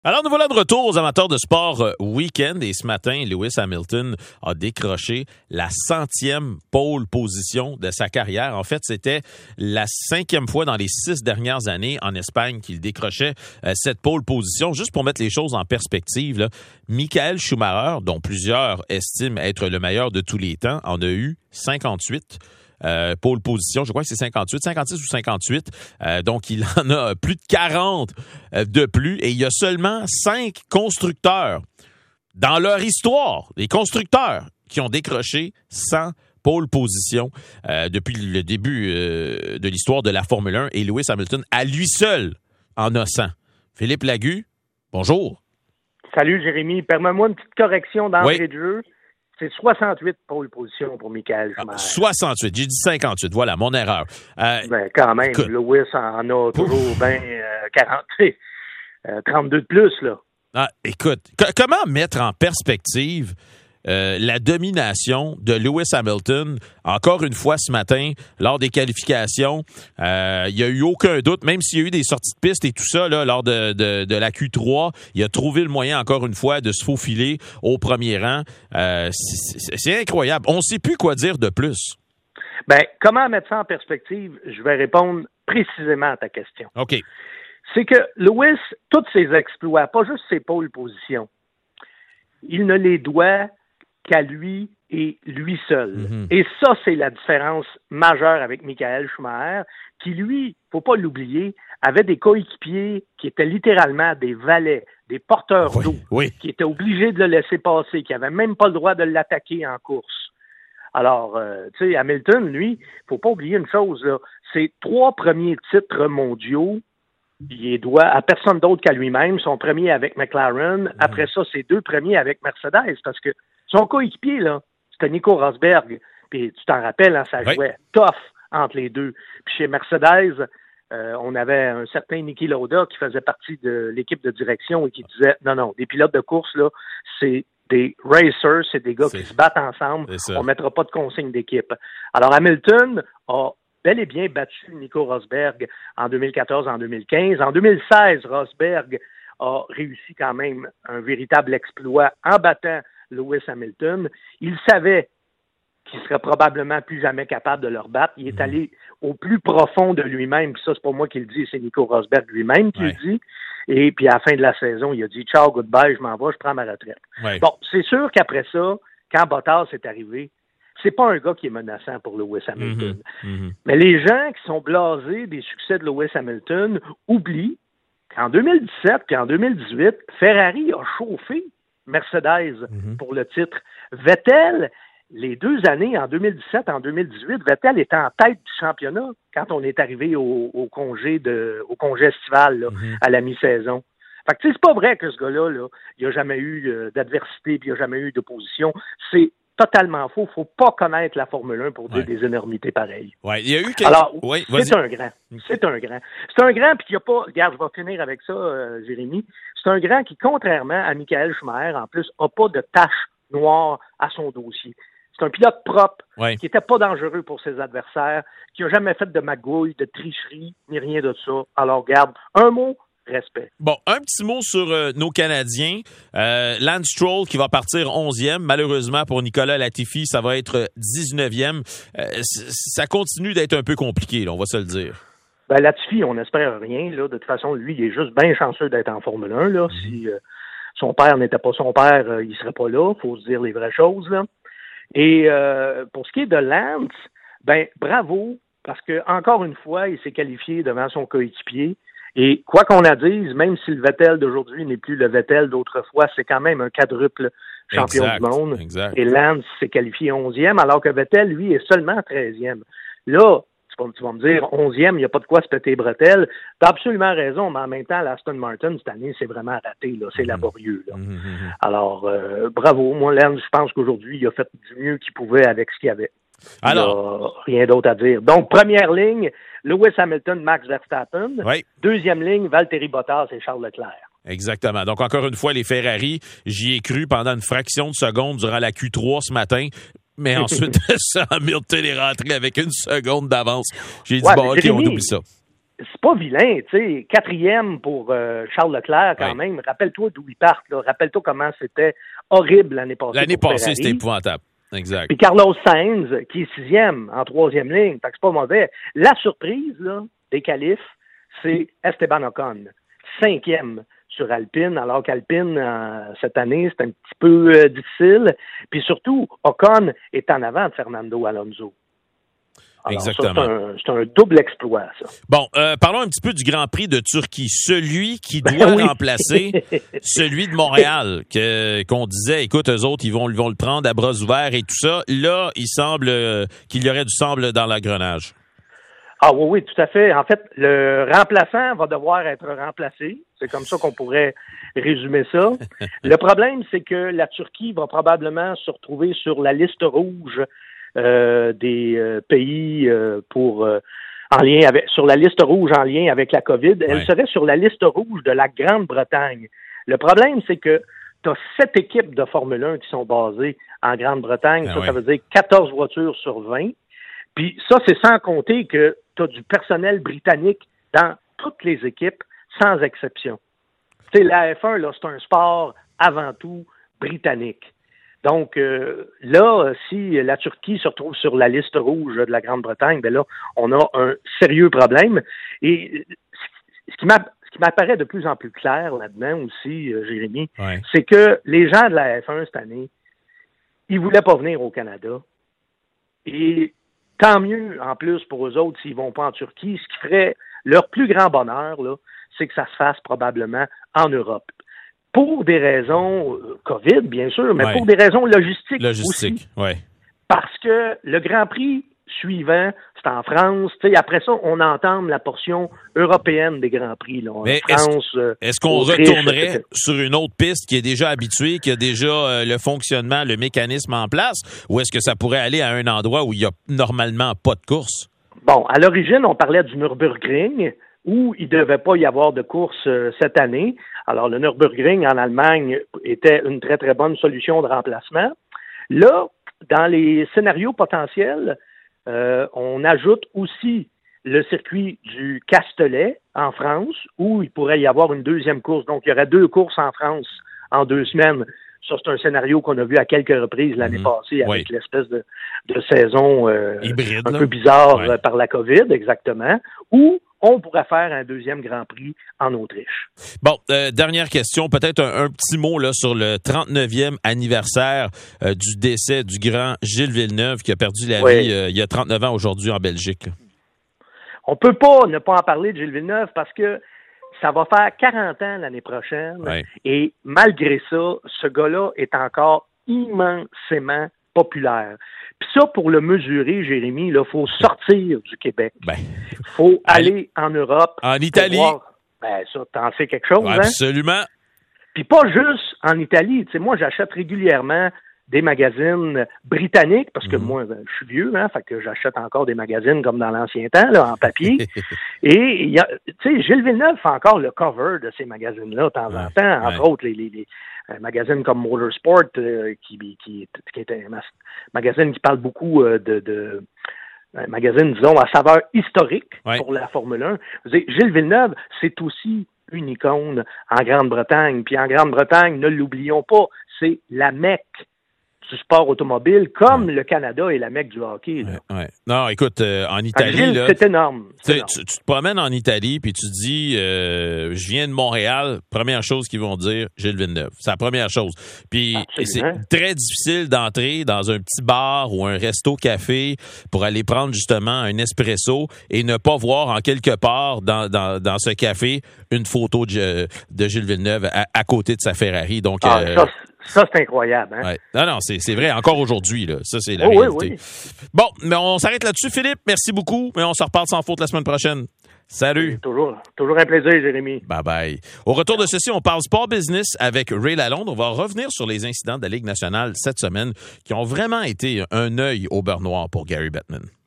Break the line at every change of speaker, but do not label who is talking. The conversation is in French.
Alors, nous voilà de retour aux amateurs de sport week-end et ce matin, Lewis Hamilton a décroché la 100e pole position de sa carrière. En fait, c'était la 5e fois dans les 6 dernières années en Espagne qu'il décrochait cette pole position. Juste pour mettre les choses en perspective, là, Michael Schumacher, dont plusieurs estiment être le meilleur de tous les temps, en a eu 58. Pole position, je crois que c'est 58, 56 ou 58. Donc, il en a plus de 40 de plus. Et il y a seulement 5 constructeurs dans leur histoire, des constructeurs qui ont décroché 100 pole position depuis le début de l'histoire de la Formule 1. Et Lewis Hamilton, à lui seul, en a 100. Philippe Lagu, bonjour.
Salut, Jérémy. Permets-moi une petite correction d'entrée de jeu. C'est 68 pole position pour Michael Schumacher.
68, j'ai dit 58, voilà, mon erreur.
Quand même, écoute, Lewis en a toujours 32 de plus, là.
Écoute, comment mettre en perspective la domination de Lewis Hamilton, encore une fois ce matin, lors des qualifications? Il n'y a eu aucun doute, même s'il y a eu des sorties de piste et tout ça, là, lors de la Q3, il a trouvé le moyen, encore une fois, de se faufiler au premier rang. C'est incroyable. On ne sait plus quoi dire de plus.
Comment mettre ça en perspective? Je vais répondre précisément à ta question.
OK.
C'est que Lewis, tous ses exploits, pas juste ses pole positions, il ne les doit qu'à lui et lui seul. Mm-hmm. Et ça, c'est la différence majeure avec Michael Schumacher, qui, lui, faut pas l'oublier, avait des coéquipiers qui étaient littéralement des valets, des porteurs d'eau, qui étaient obligés de le laisser passer, qui n'avaient même pas le droit de l'attaquer en course. Alors, tu sais, Hamilton, lui, faut pas oublier une chose, là, ses 3 premiers titres mondiaux, il les doit à personne d'autre qu'à lui-même. Son premier avec McLaren. Après ça, ses 2 premiers avec Mercedes. Parce que son coéquipier, là, c'était Nico Rosberg. Puis tu t'en rappelles, hein, ça jouait tough entre les deux. Puis chez Mercedes, on avait un certain Niki Lauda qui faisait partie de l'équipe de direction et qui disait, non, des pilotes de course, là, c'est des racers, c'est des gars qui se battent ensemble. On mettra pas de consigne d'équipe. Alors Hamilton a bel et bien battu Nico Rosberg en 2014, en 2015. En 2016, Rosberg a réussi quand même un véritable exploit en battant Lewis Hamilton. Il savait qu'il serait probablement plus jamais capable de le rebattre. Il est allé au plus profond de lui-même. Puis ça, c'est pas moi qui le dis, c'est Nico Rosberg lui-même qui le dit. Et puis à la fin de la saison, il a dit « Ciao, goodbye, je m'en vais, je prends ma retraite ». Bon, c'est sûr qu'après ça, quand Bottas est arrivé, c'est pas un gars qui est menaçant pour Lewis Hamilton. Mais les gens qui sont blasés des succès de Lewis Hamilton oublient qu'en 2017 et en 2018, Ferrari a chauffé Mercedes pour le titre. Vettel, les 2 années, en 2017 et en 2018, Vettel était en tête du championnat quand on est arrivé au congé estival là, à la mi-saison. Fait que, tu sais, c'est pas vrai que ce gars-là, là, il n'a jamais eu d'adversité puis il n'a jamais eu d'opposition. C'est totalement faux. Faut pas connaître la Formule 1 pour dire des énormités pareilles.
Il y a eu
Alors, c'est un grand. C'est un grand. C'est un grand, puis il n'y a pas... Regarde, je vais finir avec ça, Jérémy. C'est un grand qui, contrairement à Michael Schumacher, en plus, n'a pas de tache noire à son dossier. C'est un pilote propre, qui n'était pas dangereux pour ses adversaires, qui n'a jamais fait de magouille, de tricherie, ni rien de ça. Alors, regarde, un mot... respect.
Bon, un petit mot sur nos Canadiens. Lance Stroll qui va partir 11e. Malheureusement pour Nicolas Latifi, ça va être 19e. Ça continue d'être un peu compliqué, là, on va se le dire.
Latifi, on n'espère rien. Là. De toute façon, lui, il est juste bien chanceux d'être en Formule 1. Là. Si son père n'était pas son père, il ne serait pas là. Il faut se dire les vraies choses. Là. Et pour ce qui est de Lance, bravo, parce que encore une fois, il s'est qualifié devant son coéquipier. Et quoi qu'on en dise, même si le Vettel d'aujourd'hui n'est plus le Vettel d'autrefois, c'est quand même un quadruple champion du monde.
Exact.
Et Lance s'est qualifié 11e, alors que Vettel, lui, est seulement 13e. Là, tu vas me dire, 11e, il n'y a pas de quoi se péter les bretelles. Tu as absolument raison, mais en même temps, l'Aston Martin, cette année, c'est vraiment raté. Là. C'est laborieux. Là. Alors, bravo. Moi, Lance, je pense qu'aujourd'hui, il a fait du mieux qu'il pouvait avec ce qu'il avait. Alors, rien d'autre à dire. Donc, première ligne, Lewis Hamilton, Max Verstappen. Deuxième ligne, Valtteri Bottas et Charles Leclerc.
Exactement. Donc, encore une fois, les Ferrari, j'y ai cru pendant une fraction de seconde durant la Q3 ce matin. Mais ensuite, Hamilton est rentré avec une seconde d'avance. J'ai dit, OK, on oublie ça.
c'est pas vilain, tu sais. 4e pour Charles Leclerc, quand même. Rappelle-toi d'où ils partent, là. Rappelle-toi comment c'était horrible l'année passée.
L'année passée, c'était épouvantable. Exact.
Puis Carlos Sainz, qui est 6e en 3e ligne. Fait que c'est pas mauvais. La surprise, là, des qualifs, c'est Esteban Ocon. 5e sur Alpine, alors qu'Alpine, cette année, c'est un petit peu difficile. Puis surtout, Ocon est en avant de Fernando Alonso. Alors,
exactement.
Ça, c'est un double exploit, ça.
Bon, parlons un petit peu du Grand Prix de Turquie. Celui qui doit remplacer celui de Montréal, qu'on disait, écoute, eux autres, ils vont le prendre à bras ouverts et tout ça. Là, il semble qu'il y aurait du sable dans l'engrenage.
Ah oui, tout à fait. En fait, le remplaçant va devoir être remplacé. C'est comme ça qu'on pourrait résumer ça. Le problème, c'est que la Turquie va probablement se retrouver sur la liste rouge des pays sur la liste rouge en lien avec la COVID. Elle serait sur la liste rouge de la Grande-Bretagne. Le problème, c'est que tu as 7 équipes de Formule 1 qui sont basées en Grande-Bretagne. Ça veut dire 14 voitures sur 20. Puis ça, c'est sans compter que tu as du personnel britannique dans toutes les équipes, sans exception. Tu sais, la F1, là, c'est un sport avant tout britannique. Donc là, si la Turquie se retrouve sur la liste rouge de la Grande-Bretagne, ben là, on a un sérieux problème. Et ce qui m'apparaît de plus en plus clair là-dedans aussi, Jérémy, c'est que les gens de la F1 cette année, ils voulaient pas venir au Canada. Et tant mieux, en plus, pour eux autres, s'ils vont pas en Turquie. Ce qui ferait leur plus grand bonheur, là, c'est que ça se fasse probablement en Europe. Pour des raisons COVID, bien sûr, mais pour des raisons logistiques aussi. Parce que le Grand Prix suivant, c'est en France. Tu sais, après ça, on entame la portion européenne des Grands Prix. Là,
mais
France,
est-ce qu'on retournerait sur une autre piste qui est déjà habituée, qui a déjà le fonctionnement, le mécanisme en place, ou est-ce que ça pourrait aller à un endroit où il n'y a normalement pas de course?
Bon, à l'origine, on parlait du Nürburgring, où il ne devait pas y avoir de course cette année. Alors, le Nürburgring en Allemagne était une très, très bonne solution de remplacement. Là, dans les scénarios potentiels, on ajoute aussi le circuit du Castellet en France, où il pourrait y avoir une deuxième course. Donc, il y aurait 2 courses en France en 2 semaines. Ça, c'est un scénario qu'on a vu à quelques reprises l'année passée avec l'espèce de saison hybride, un peu bizarre par la COVID, exactement, où on pourrait faire un deuxième Grand Prix en Autriche.
Bon, dernière question, peut-être un petit mot là sur le 39e anniversaire du décès du grand Gilles Villeneuve qui a perdu la vie il y a 39 ans aujourd'hui en Belgique.
On peut pas ne pas en parler de Gilles Villeneuve parce que ça va faire 40 ans l'année prochaine et malgré ça, ce gars-là est encore immensément populaire. Puis ça, pour le mesurer, Jérémy, il faut sortir du Québec. Il faut aller en Europe.
En Italie.
Ça, t'en sais quelque chose,
absolument.
Puis pas juste en Italie. Tu sais, moi, j'achète régulièrement des magazines britanniques, parce que moi, je suis vieux, fait que j'achète encore des magazines comme dans l'ancien temps, là, en papier. Et, tu sais, Gilles Villeneuve fait encore le cover de ces magazines-là de temps en temps, entre autres les magazines comme Motorsport, qui est un magazine qui parle beaucoup de un magazine, disons, à saveur historique pour la Formule 1. Gilles Villeneuve, c'est aussi une icône en Grande-Bretagne. Puis en Grande-Bretagne, ne l'oublions pas, c'est la Mecque du sport automobile, comme le Canada est la Mecque du hockey. Là.
Non, écoute, en Italie,
Gilles,
là,
c'est énorme.
Tu te promènes en Italie puis tu dis, je viens de Montréal, première chose qu'ils vont dire, Gilles Villeneuve. C'est la première chose. Puis c'est très difficile d'entrer dans un petit bar ou un resto-café pour aller prendre justement un espresso et ne pas voir en quelque part dans ce café une photo de Gilles Villeneuve à côté de sa Ferrari. Donc,
ça, c'est incroyable. Hein?
Non, c'est vrai, encore aujourd'hui. Là. Ça, c'est la réalité. Bon, mais on s'arrête là-dessus, Philippe. Merci beaucoup. Mais on se reparle sans faute la semaine prochaine. Salut.
Toujours un plaisir, Jérémy.
Bye-bye. Au retour de ceci, on parle sport business avec Ray Lalonde. On va revenir sur les incidents de la Ligue nationale cette semaine qui ont vraiment été un œil au beurre noir pour Gary Bettman.